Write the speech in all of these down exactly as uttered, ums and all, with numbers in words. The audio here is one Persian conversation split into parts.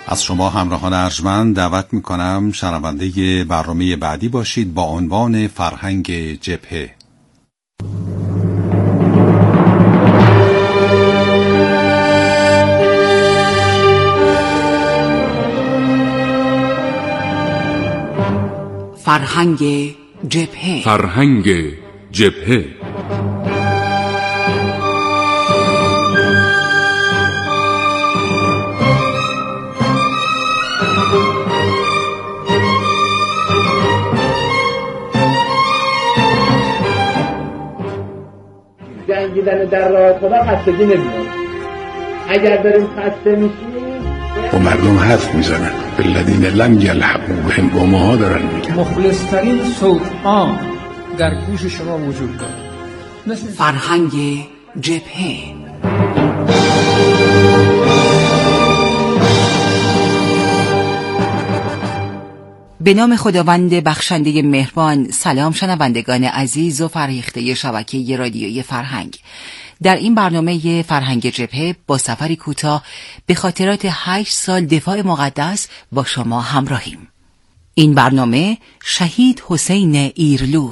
از شما همراهان ارجمند دعوت میکنم شنونده برنامه بعدی باشید با عنوان فرهنگ جبهه. فرهنگ جبهه. فرهنگ جبهه جنگیدن در راه خدا خستگی نمیاد. اگر داریم خسته میشیم و مردم حرف میزنن بالذین لم یلحقوا بهم، با ماها دارن میگن. مخلص‌ترین صوت ها در گوش شما وجود داره. مثل فرهنگ جبهه. به نام خداوند بخشنده مهربان. سلام شنوندگان عزیز و فرهیخته شبکه رادیویی فرهنگ. در این برنامه فرهنگ جبهه با سفری کوتاه به خاطرات هشت سال دفاع مقدس با شما همراهیم. این برنامه شهید حسین ایرلو.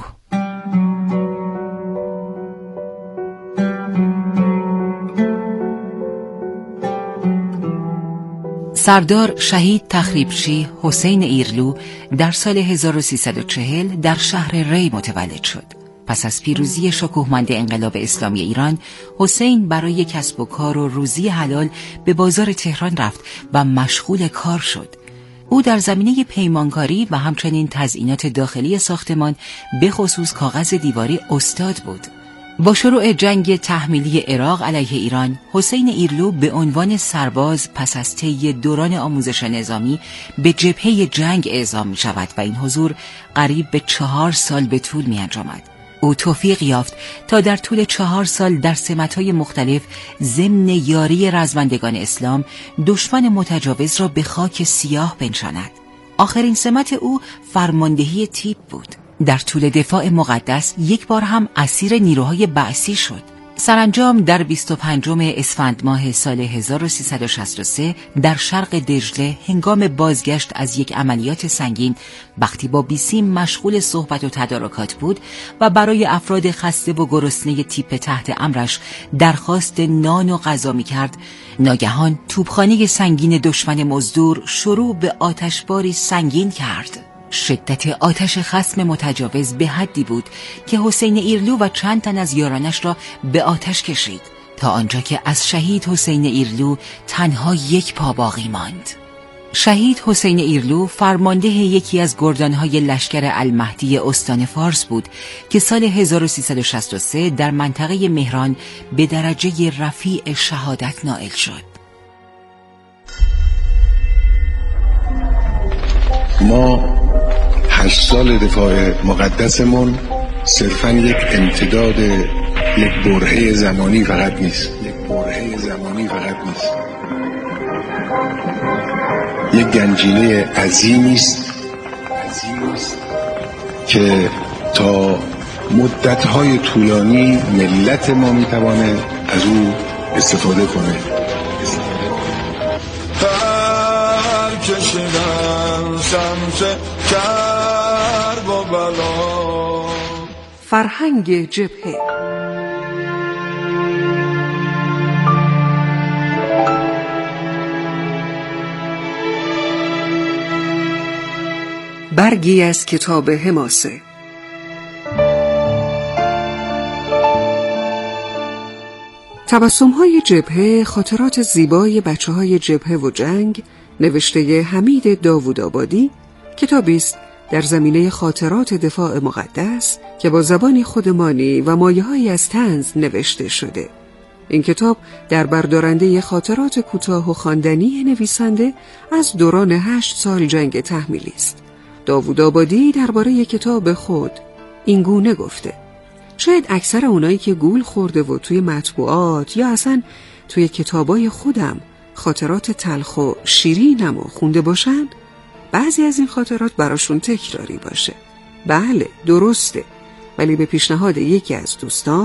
سردار شهید تخریبچی حسین ایرلو در سال هزار و سیصد و چهل در شهر ری متولد شد. پس از پیروزی شکوهمند انقلاب اسلامی ایران، حسین برای کسب و کار و روزی حلال به بازار تهران رفت و مشغول کار شد. او در زمینه پیمانکاری و همچنین تزیینات داخلی ساختمان به خصوص کاغذ دیواری استاد بود. با شروع جنگ تحمیلی عراق علیه ایران، حسین ایرلو به عنوان سرباز پس از طی دوران آموزش نظامی به جبهه جنگ اعزام می شود و این حضور قریب به چهار سال به طول می انجامد. او توفیق یافت تا در طول چهار سال در سمت‌های مختلف ضمن یاری رزمندگان اسلام دشمن متجاوز را به خاک سیاه بنشاند. آخرین سمت او فرماندهی تیپ بود. در طول دفاع مقدس یک بار هم اسیر نیروهای بعثی شد. سرانجام در بیست و پنجم اسفند ماه سال هزار و سیصد و شصت و سه در شرق دجله هنگام بازگشت از یک عملیات سنگین، وقتی با بیسیم مشغول صحبت و تدارکات بود و برای افراد خسته و گرسنه تیپ تحت امرش درخواست نان و غذا می‌کرد، ناگهان توپخانه سنگین دشمن مزدور شروع به آتشباری سنگین کرد. شدت آتش خصم متجاوز به حدی بود که حسین ایرلو و چند تن از یارانش را به آتش کشید تا آنجا که از شهید حسین ایرلو تنها یک پا باقی ماند. شهید حسین ایرلو فرمانده یکی از گردانهای لشکر المهدی استان فارس بود که سال هزار و سیصد و شصت و سه در منطقه مهران به درجه رفیع شهادت نائل شد. ما هشت سال دفاع مقدسمون صرفاً یک امتداد یک برهه زمانی فقط نیست. یک برهه زمانی فقط نیست. یک گنجینه عظیمی است که تا مدت‌های طولانی ملت ما می‌تواند از او استفاده کنه. هر کشیدن سمت کرب و بلا. فرهنگ جبهه. برگی از کتاب حماسه. تبسم‌های جبهه، خاطرات زیبای بچه‌های جبهه و جنگ، نوشته حمید داوودآبادی، کتابی است در زمینه خاطرات دفاع مقدس که با زبانی خودمانی و مایه‌هایی از طنز نوشته شده. این کتاب در بردارنده خاطرات کوتاه و خواندنی نویسنده از دوران هشت سال جنگ تحمیلی است. داوودآبادی درباره کتاب خود این گونه گفته: شاید اکثر اونایی که گول خورده و توی مطبوعات یا اصلا توی کتابای خودم خاطرات تلخ و شیرینم و خونده باشن، بعضی از این خاطرات براشون تکراری باشه. بله درسته، ولی به پیشنهاد یکی از دوستان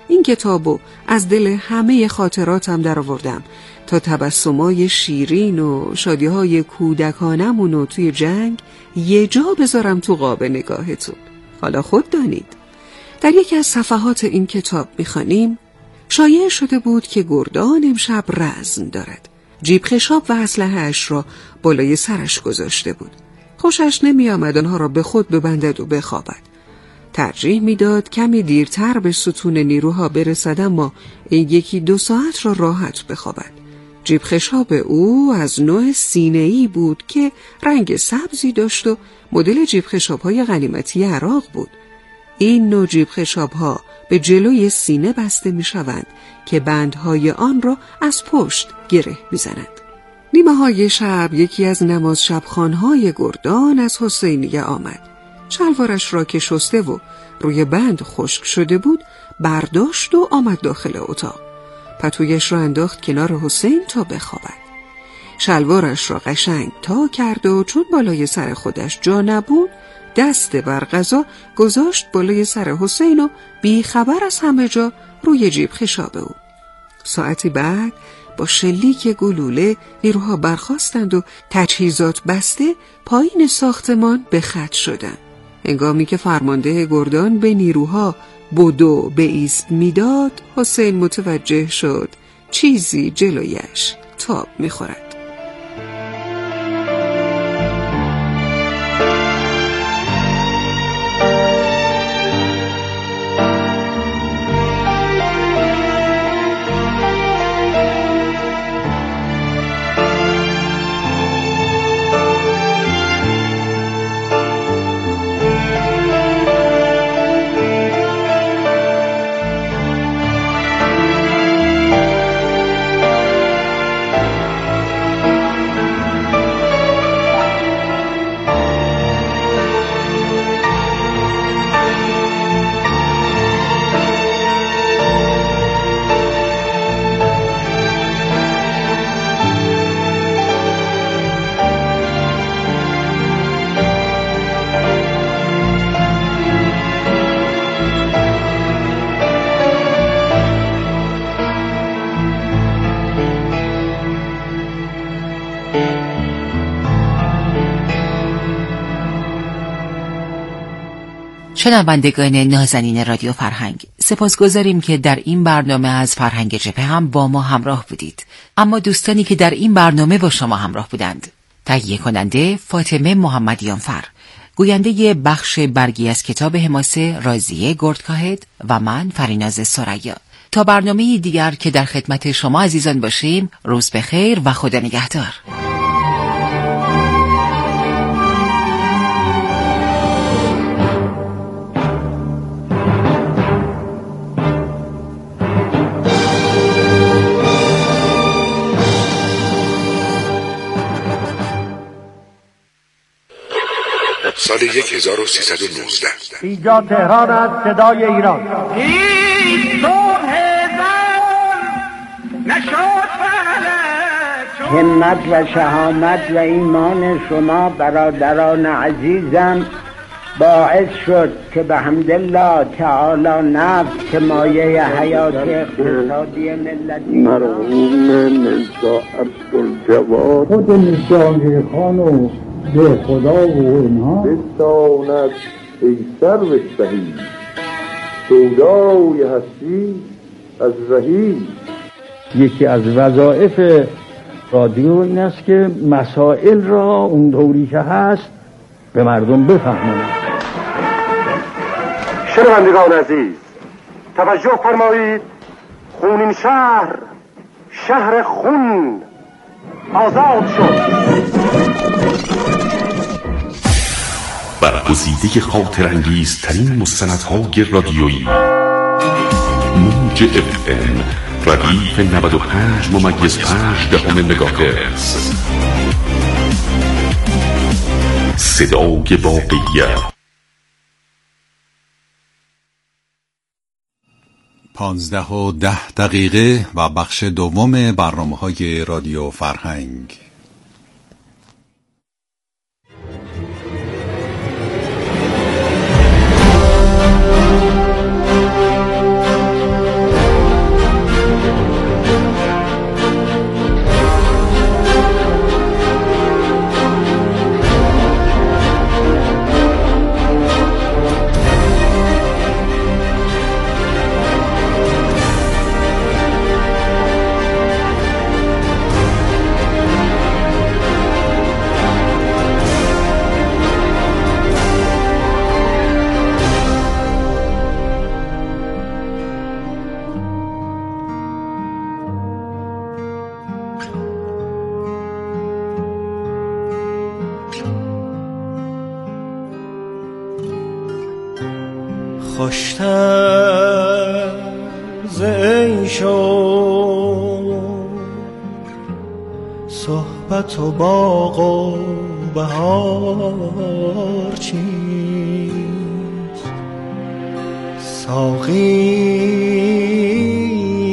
این کتابو از دل همه خاطراتم در آوردم تا تبسمای شیرین و شادیهای کودکانمونو توی جنگ یه جا بذارم تو قاب نگاهتون. حالا خود دانید. در یکی از صفحات این کتاب میخوانیم شایع شده بود که گردان امشب رزم دارد. جیب خشاب و اسلحه‌اش را بالای سرش گذاشته بود. خوشش نمی آمد آنها را به خود ببندد و بخوابد. ترجیح میداد کمی دیرتر به ستون نیروها برسد، اما این یکی دو ساعت را راحت بخوابد. جیب خشاب او از نوع سینه‌ای بود که رنگ سبزی داشت و مدل جیب خشاب‌های غنیمتی عراق بود. این نوع جیب خشاب‌ها به جلوی سینه بسته می‌شوند که بندهای آن را از پشت گره می‌زنند. نیمه های شب یکی از نماز شبخوان‌های گردان از حسینیه آمد. شلوارش را که شسته و روی بند خشک شده بود برداشت و آمد داخل اتاق. پتویش را انداخت کنار حسین تا بخوابد. شلوارش را قشنگ تا کرد و چون بالای سر خودش جا نبود دست بر غذا گذاشت بالای سر حسین و بی خبر از همه جا روی جیب خشاب او. ساعتی بعد با شلیک گلوله نیروها برخاستند و تجهیزات بسته پایین ساختمان به خط شدند. هنگامی که فرمانده گردان به نیروها بدو به ایست میداد، حسین متوجه شد چیزی جلویش تاب میخورد. شنوندگان نازنین رادیو فرهنگ، سپاسگزاریم که در این برنامه از فرهنگ جبهه هم با ما همراه بودید. اما دوستانی که در این برنامه با شما همراه بودند: تهیه کننده فاطمه محمدیانفر، گوینده بخش برگی از کتاب حماسه رازیه گردکاهد و من فریناز سریا. تا برنامه دیگر که در خدمت شما عزیزان باشیم، روز بخیر و خدا نگهدار. سال هزار و سیصد و نوزده اینجا تهران است، صدای ایران. این صبح زمان نشد فلک، همت و شهامت و ایمان شما برادران عزیزم باعث شد که به حمدالله تعالی نفت که مایه حیات اقتصادی ملتی مرحوم میرزا عبدالجواد خود میرزا خان و به خدا و اینها بستاند ای سرو سهی سودای هستی از رهی. یکی از وظایف رادیو این است که مسائل را اون دوری که هست به مردم بفهماند. شنوندگان عزیز، توجه فرمایید. خونین شهر، شهر خون آزاد شد. برگزیده خاطرانگیزترین مستندهای رادیویی موج اف ام ردیف نود و پنج ممیز پنج دهم مگاهرتز، صدای واقعیت. پانزده و ده دقیقه و بخش دوم برنامه‌های رادیو فرهنگ. خوشتر ز عیش و صحبت و باغ و بهار چیست؟ ساقی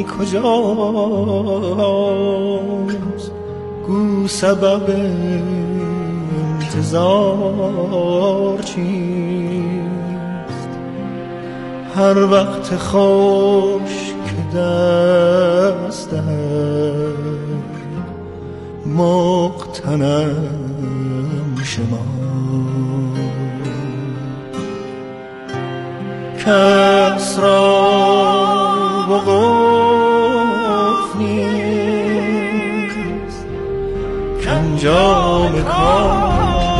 کجاست؟ گو سبب انتظار چیست؟ هر وقت خوش که دست مقتنم شما کس را وقوف نیست کانجام کار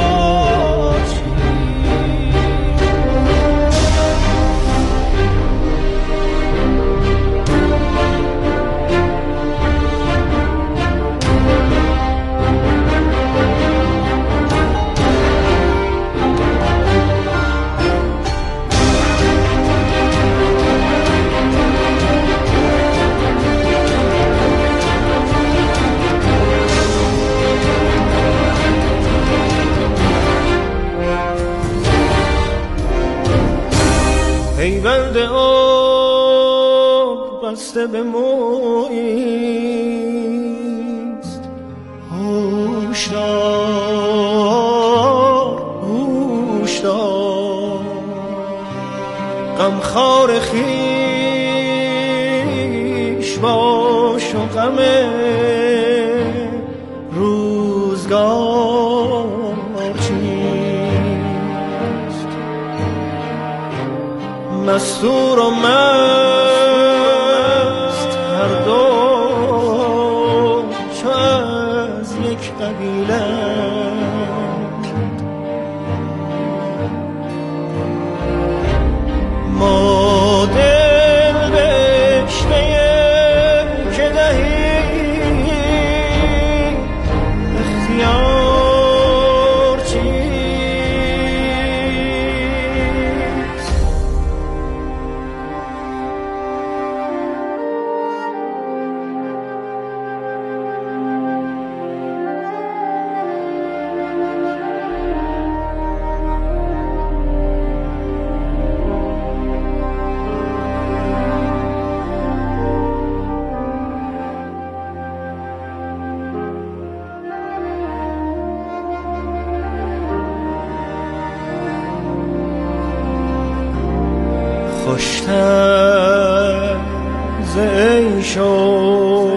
پیوند آب بسته به مویست هوشدار هوشدار غمخوار خویش باش و غم روزگار چیست؟ مستور و مست هر دو چو از یک قبیله ما دل بشنه که دهی اختیار چیست؟ خوشتر ز عیش و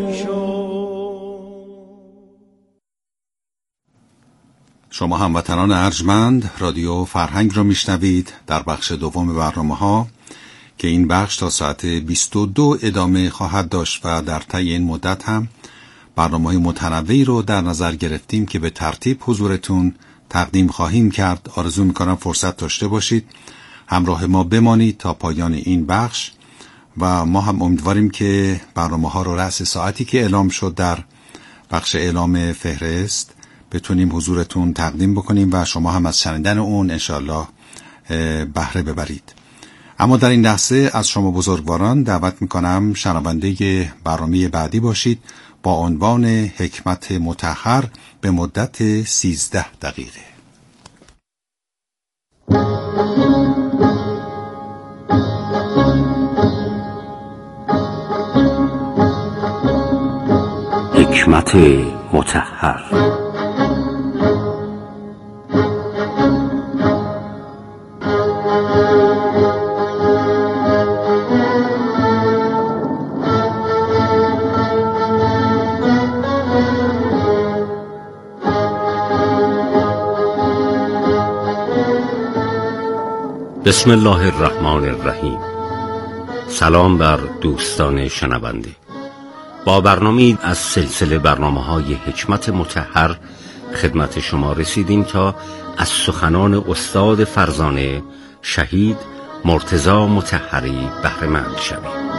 شما هموطنان ارجمند رادیو فرهنگ را میشنوید در بخش دوم برنامه ها که این بخش تا ساعت بیست و دو ادامه خواهد داشت و در طی این مدت هم برنامه‌های متنوعی رو در نظر گرفتیم که به ترتیب حضورتون تقدیم خواهیم کرد. آرزو میکنم فرصت داشته باشید همراه ما بمانید تا پایان این بخش و ما هم امیدواریم که برنامه ها رو رأس ساعتی که اعلام شد در بخش اعلام فهرست بتونیم حضورتون تقدیم بکنیم و شما هم از شنیدن اون انشالله بهره ببرید. اما در این لحظه از شما بزرگواران دعوت میکنم شنونده برنامه بعدی باشید با عنوان حکمت مطهر به مدت سیزده دقیقه. حکمت مطهر. بسم الله الرحمن الرحیم. سلام بر دوستان شنونده. با برنامه از سلسله برنامه‌های حکمت مطهر خدمت شما رسیدیم تا از سخنان استاد فرزانه شهید مرتضی مطهری بهره مند شویم.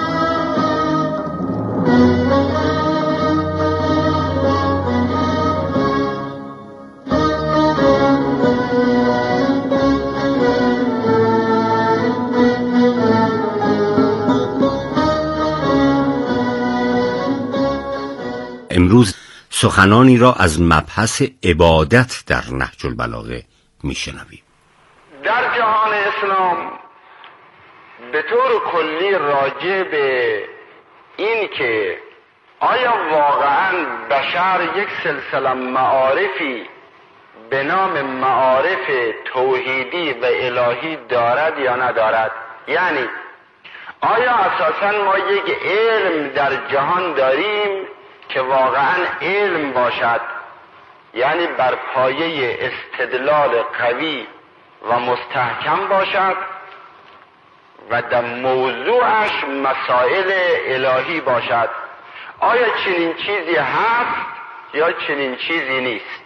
امروز سخنانی را از مبحث عبادت در نهج البلاغه میشنویم. در جهان اسلام به طور کلی راجع به این که آیا واقعاً بشر یک سلسله معارفی به نام معارف توحیدی و الهی دارد یا ندارد، یعنی آیا اساساً ما یک علم در جهان داریم که واقعاً علم باشد، یعنی بر پایه استدلال قوی و مستحکم باشد و در موضوعش مسائل الهی باشد؟ آیا چنین چیزی هست یا چنین چیزی نیست؟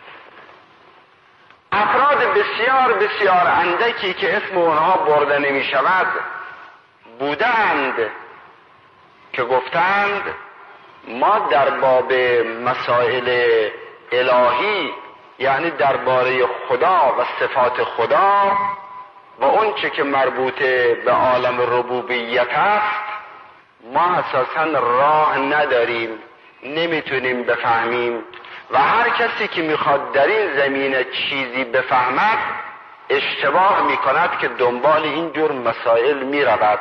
افراد بسیار بسیار اندکی که اسم اونها برده نمی شود بودند که گفتند ما در باب مسائل الهی، یعنی درباره خدا و صفات خدا و اون چه که مربوط به عالم ربوبیت است، ما اساساً راه نداریم، نمیتونیم بفهمیم و هر کسی که میخواد در این زمینه چیزی بفهمد اشتباه میکند که دنبال این جور مسائل میرود.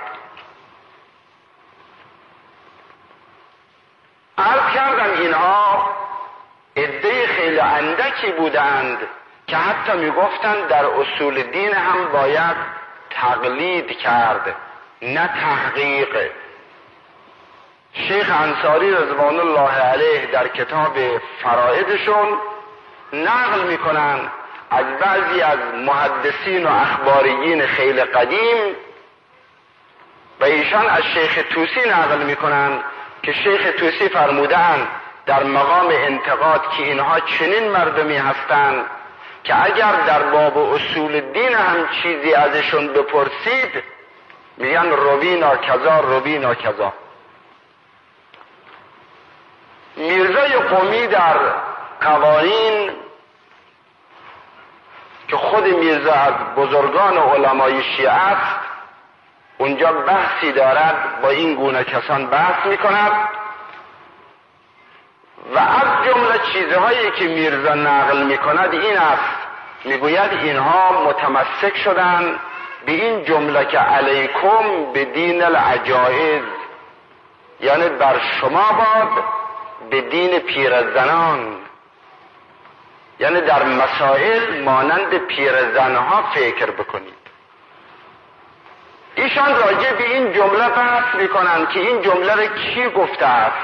عرض کردم اینها عده خیلی اندکی بودند که حتی میگفتند در اصول دین هم باید تقلید کرد نه تحقیق. شیخ انصاری رضوان الله علیه در کتاب فرائدشون نقل میکنن از بعضی از محدثین و اخباریین خیلی قدیم و ایشان از شیخ طوسی نقل میکنن که شیخ طوسی فرمودن در مقام انتقاد که اینها چنین مردمی هستند که اگر در باب اصول دین هم چیزی ازشون بپرسید میگن روینا کذا روینا کذا. میرزای قمی در قوانین که خود میرزا از بزرگان علمای شیعه است اونجا بحثی دارد، با این گونه کسان بحث میکند و از جمله چیزهایی که میرزا نقل میکند این است، میگوید اینها متمسک شدن به این جمله که علیکم به دین العجائز، یعنی بر شما باد به دین پیرزنان، یعنی در مسائل مانند پیرزنها فکر بکنید. ایشان راجع به این جمله بحث میکنند که این جمله را کی گفته است.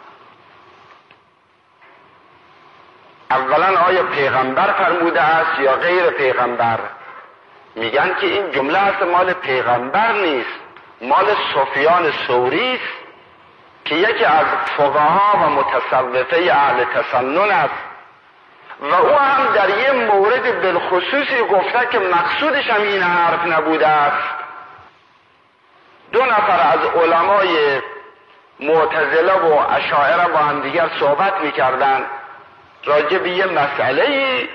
اولا آیا پیغمبر فرموده است یا غیر پیغمبر؟ میگن که این جمله است مال پیغمبر نیست، مال سفیان ثوری است که یکی از فقها و متصوفه اهل تسنن است و او هم در یه مورد بالخصوصی گفته که مقصودش هم این حرف نبوده است. دو نفر از علمای معتزله و اشاعره با هم دیگر صحبت میکردن راجع به یه مسئله،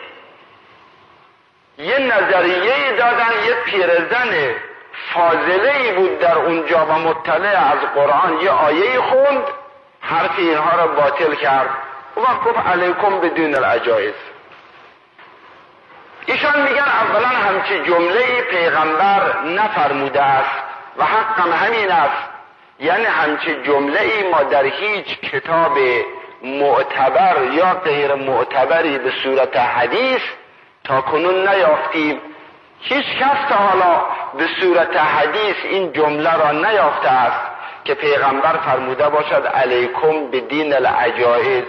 یه نظریه دادن، یه پیرزن فاضله بود در اونجا و مطلع از قرآن یه آیه خوند، حرف اینها را باطل کرد و گفت علیکم بدون العجائز. ایشان میگن اولا همچی جمله پیغمبر نفرموده است و حقم همین است، یعنی همچی جمله ما در هیچ کتاب معتبر یا غیر معتبری به صورت حدیث تا کنون نیافتیم. هیچ کس تا حالا به صورت حدیث این جمله را نیافته است که پیغمبر فرموده باشد علیکم به دین العجائز.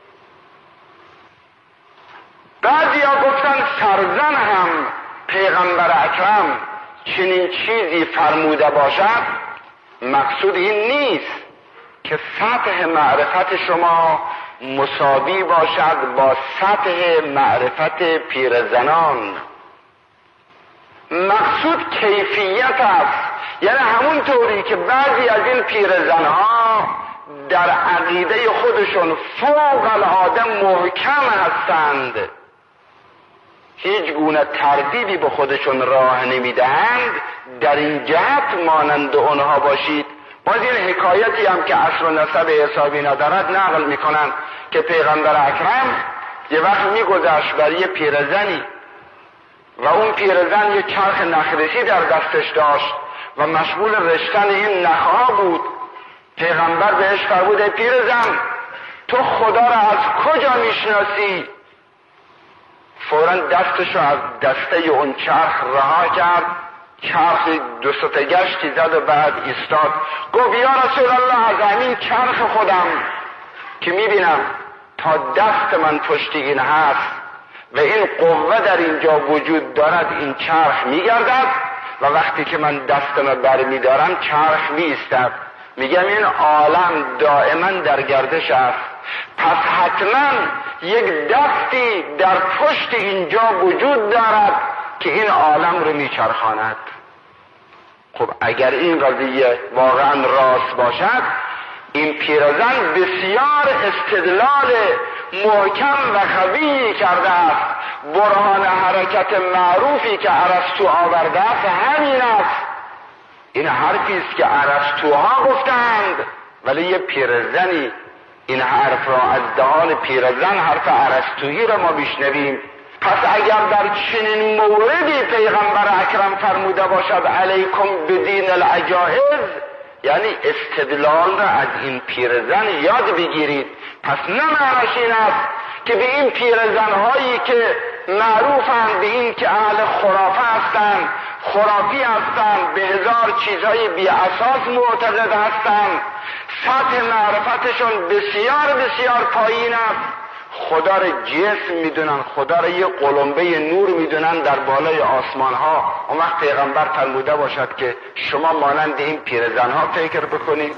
بعضی ها گفتن سرزن هم پیغمبر اکرم چنین چیزی فرموده باشد، مقصود این نیست که سطح معرفت شما مساوی باشد با سطح معرفت پیرزنان. مقصود کیفیت است، یعنی همون طوری که بعضی از این پیرزنها در عقیده خودشون فوق العاده محکم هستند، هیچ گونه تردیدی به خودشون راه نمیدهند، در این جهت مانند اونها باشید باز این حکایتی هم که اصل و نسب حسابی ندارد نقل میکنن که پیغمبر اکرم یه وقت میگذشت بر یه پیرزنی و اون پیرزن یه چرخ نخرشی در دستش داشت و مشغول رشتن این نخها بود. پیغمبر بهش فرمود: ای پیرزن، تو خدا را از کجا میشناسی؟ فوراً دستشو از دسته اون چرخ رها کرد، چرخ دو سه گشتی زد و بعد ایستاد. گفت: یا رسول الله، از همین چرخ خودم که میبینم تا دست من پشت این هست و این قوه در اینجا وجود دارد، این چرخ میگردد و وقتی که من دستم بر میدارم چرخ میستد. میگم این عالم دائما در گردش است، پس حتما یک دستی در پشت اینجا وجود دارد که این عالم رو میچرخاند. خب اگر این قضیه واقعا راست باشد، این پیرزن بسیار استدلال محکم و قوی کرده است. برهان حرکت معروفی که ارسطو آورده است همین است. این حرفی است که ارسطوها گفتند، ولی یه پیرزنی این حرف را از دهان پیرزن، حرف ارسطویی را ما بشنویم. پس اگر در چنین موردی پیغمبر اکرم فرموده باشد علیکم بدین العجائز، یعنی استدلال را از این پیرزن یاد بگیرید. پس نه معنیش این است که به این پیرزن هایی که معروفند به این که اهل خرافه هستند، خرافی هستند، به هزار چیزهای بی اساس معتقد هستند، سطح معرفتشون بسیار بسیار پایین است، خدا را جسم میدونن، خدا را یه قلمبه نور میدونن در بالای آسمان ها. اون وقت پیغمبر فرموده باشد که شما مانند این پیرزن ها فکر بکنید.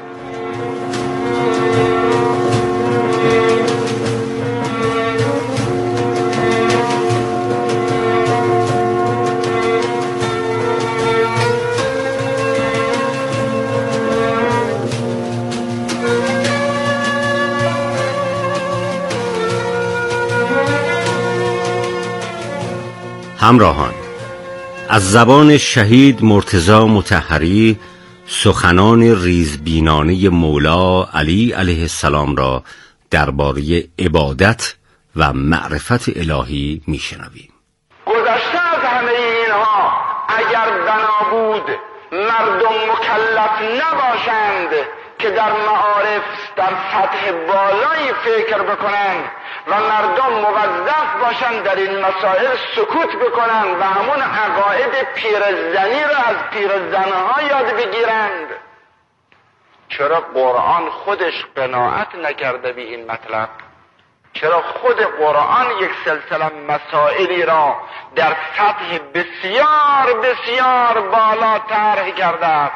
همراهان، از زبان شهید مرتضی مطهری سخنان ریزبینانه مولا علی علیه السلام را درباره عبادت و معرفت الهی میشنویم. گذشته از همه اینها اگر بنا بود مردم مکلف نباشند که در معارف در سطح بالایی فکر بکنند و مردم موظف باشند در این مسائل سکوت بکنند و همون عقاید پیرزنی را از پیرزنها یاد بگیرند. چرا قرآن خودش قناعت نکرده به این مطلب؟ چرا خود قرآن یک سلسله مسائلی را در سطح بسیار بسیار بالا طرح کرده است؟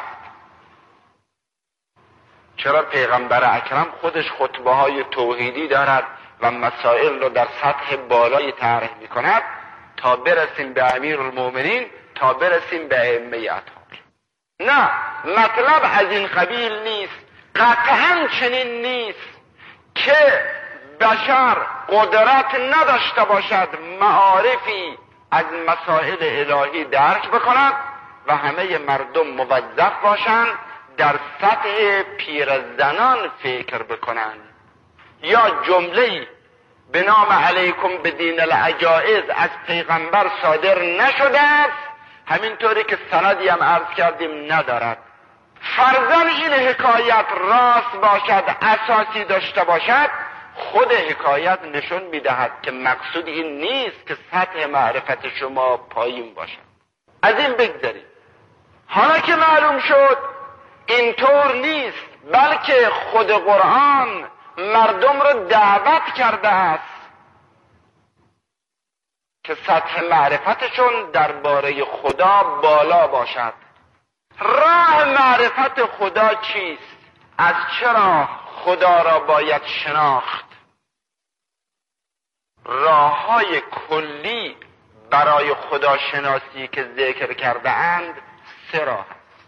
چرا پیغمبر اکرم خودش خطبه های توحیدی دارد و مسائل را در سطح بالای طرح می کند تا برسیم به امیر المؤمنین، تا برسیم به ائمه اطهار؟ نه، مطلب از این قبیل نیست، قطعا چنین نیست که بشر قدرت نداشته باشد معارفی از مسائل الهی درک بکند و همه مردم موظف باشند در سطح پیرزنان فکر بکنند. یا جمله‌ای به نام علیکم بدین العجائز از پیغمبر صادر نشده است، همینطوری که سندی هم عرض کردیم ندارد. فرضاً این حکایت راست باشد، اساسی داشته باشد، خود حکایت نشون میدهد که مقصود این نیست که سطح معرفت شما پایین باشد. از این بگذارید. حالا که معلوم شد اینطور نیست، بلکه خود قرآن مردم را دعوت کرده است که سطح معرفتشون درباره خدا بالا باشد. راه معرفت خدا چیست؟ از چرا خدا را باید شناخت؟ راه‌های کلی برای خداشناسی که ذکر کرده اند سه راه.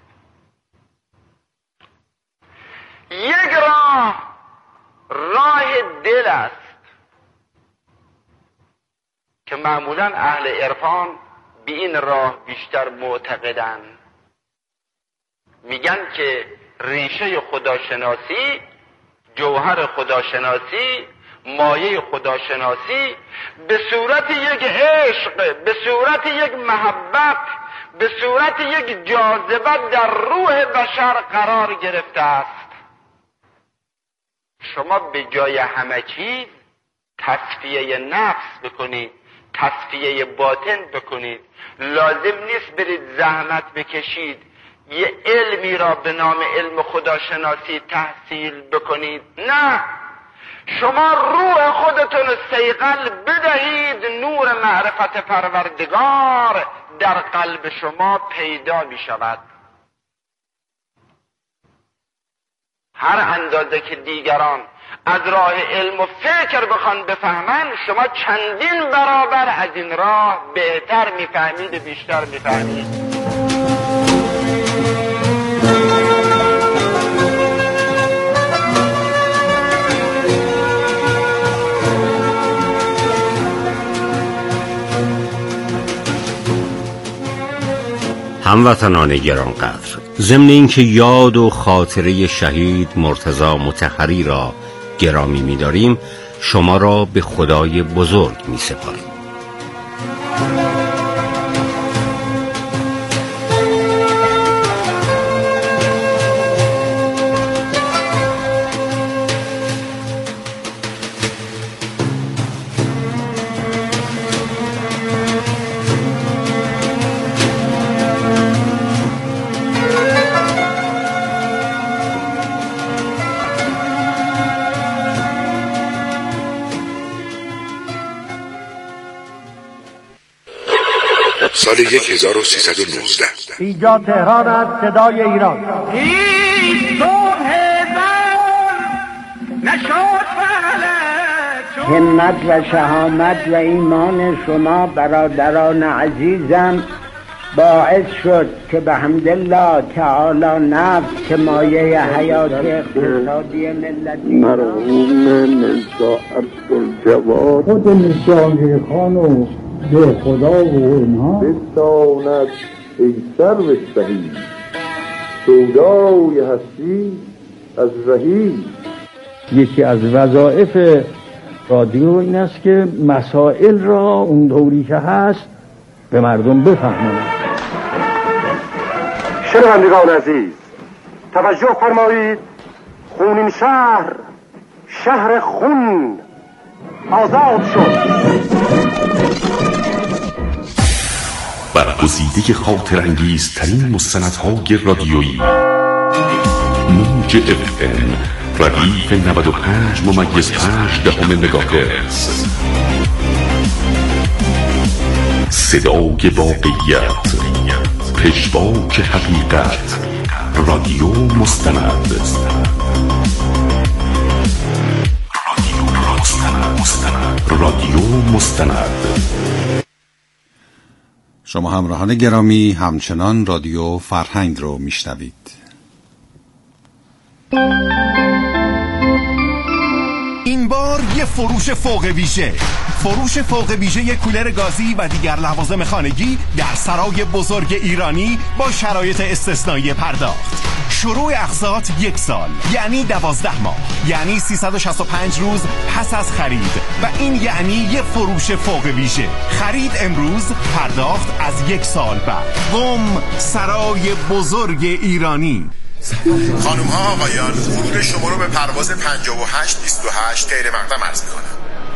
یک راه راه دل است که معمولا اهل عرفان به این راه بیشتر معتقدند. میگن که ریشه خداشناسی، جوهر خداشناسی، مایه خداشناسی به صورت یک عشق، به صورت یک محبت، به صورت یک جاذبه در روح بشر قرار گرفته است. شما به جای همه چیز تصفیه نفس بکنید، تصفیه باطن بکنید. لازم نیست برید زحمت بکشید یه علمی را به نام علم خداشناسی تحصیل بکنید. نه، شما روح خودتون صیقل بدهید، نور معرفت پروردگار در قلب شما پیدا می شود. هر اندازه که دیگران از راه علم و فکر بخوان بفهمن، شما چندین برابر از این راه بهتر میفهمید و بیشتر میفهمید. هموطنان گرانقدر، ضمن اینکه یاد و خاطره شهید مرتضی مطهری را گرامی می‌داریم، شما را به خدای بزرگ می‌سپاریم. سال هزار و سیصد و نوزده اینجا تهران است، صدای ایران. این صبح زمان نشد فلک. همت و شهامت و ایمان شما برادران عزیزم باعث شد که به حمدالله تعالی نفس که مایه حیات اقتصادی ملت مرحوم میرزا عبدالجواد خود نشانه خان و به خدا و اینها بستاند ای سرو شهید، سودای هستی از رهی. یکی از وظایف رادیو این است که مسائل را اون دوری که هست به مردم بفهماند. شنوندگان عزیز، توجه فرمایید. خونین شهر، شهر خون آزاد شد. برگزیده خاطرانگیزترین مستندهای رادیویی، موج اف ام ردیف نود و پنج ممیز پنج دهم مگاهرتز، صدای واقعیت، پژواک حقیقت، رادیو مستند. رادیو مستند. شما همراهان گرامی همچنان رادیو فرهنگ رو میشنوید. این بار یه فروش فوق ویژه، فروش فوق ویژه یک کولر گازی و دیگر لوازم خانگی در سرای بزرگ ایرانی با شرایط استثنایی پرداخت. شروع اقساط یک سال، یعنی دوازده ماه، یعنی سیصد و شصت و پنج روز پس از خرید، و این یعنی یه فروش فوق ویژه. خرید امروز، پرداخت از یک سال بعد. قم سرای بزرگ ایرانی. خانم ها آقایان، ورود شما رو به پرواز پنجاه و هشت بیست و هشت غیر مقدم عرض می‌کنم.